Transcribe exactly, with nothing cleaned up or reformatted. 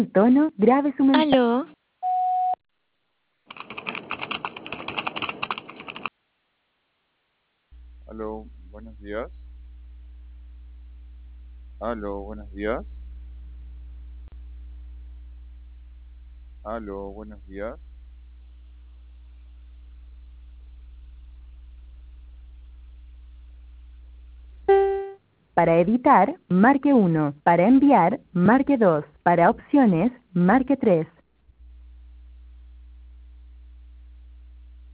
tono, grabe su mensaje. Aló, Aló, buenos días. Aló, buenos días. Aló, buenos días. Para editar, marque uno. Para enviar, marque dos. Para opciones, marque tres.